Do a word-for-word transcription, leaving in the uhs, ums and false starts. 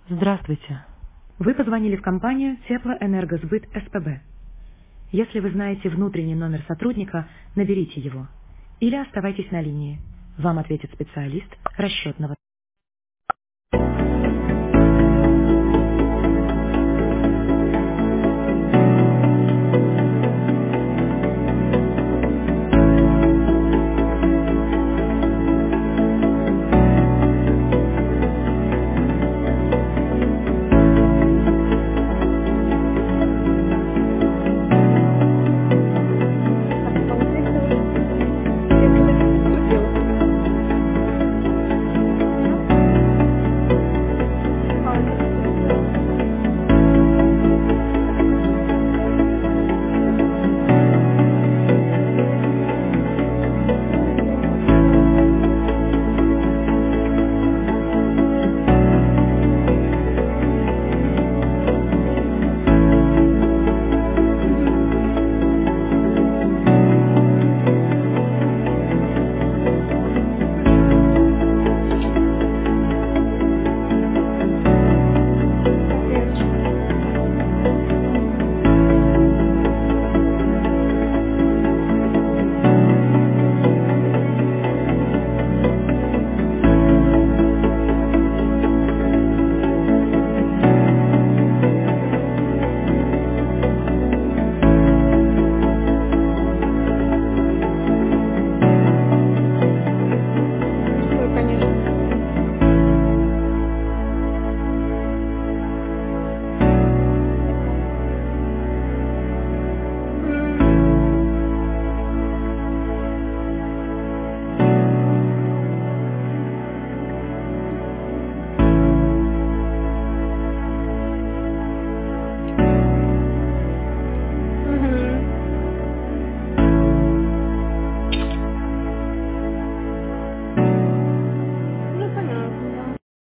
Здравствуйте. Вы позвонили в компанию Теплоэнергосбыт СПБ. Если вы знаете внутренний номер сотрудника, наберите его. Или оставайтесь на линии. Вам ответит специалист расчетного